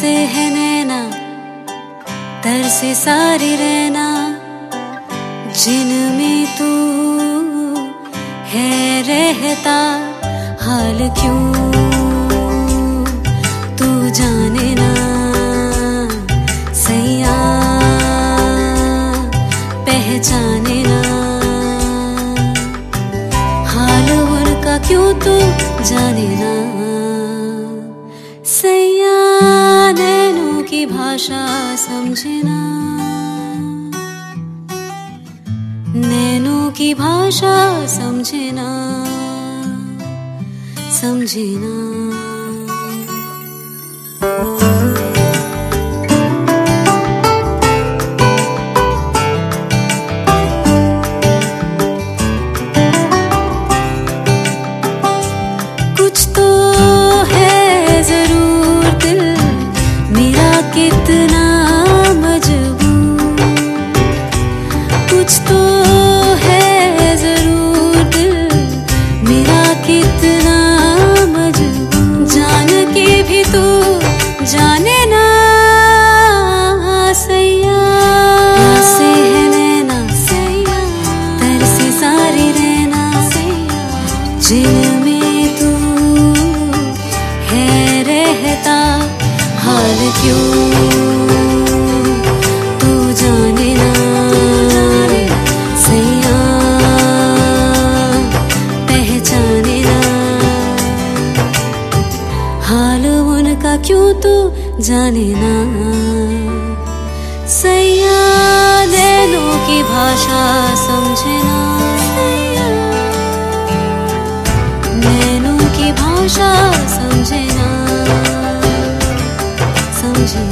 से है नैना तरसे सारी रहना, जिनमें तू है रहता हाल क्यों तू जाने ना सैया पहचाने ना हाल उनका क्यों तू जाने ना सैया नैनों की भाषा समझे ना, नैनों की भाषा समझे ना समझे ना। कुछ तो है जरूर दिल मेरा कितना मजबूर, कुछ तो है जरूर दिल मेरा कितना मजबूर, जान के भी तू जाने ना सैया से है नैना सैया तरसे सारी रहना सैया, जिनमें तू है रहता हाल क्यों तू जाने ना सैया पहचाने ना हाल उनका क्यों तू जाने ना सैया नैनों की भाषा समझे ना सैया, नैनों की भाषा समझे ना समझे।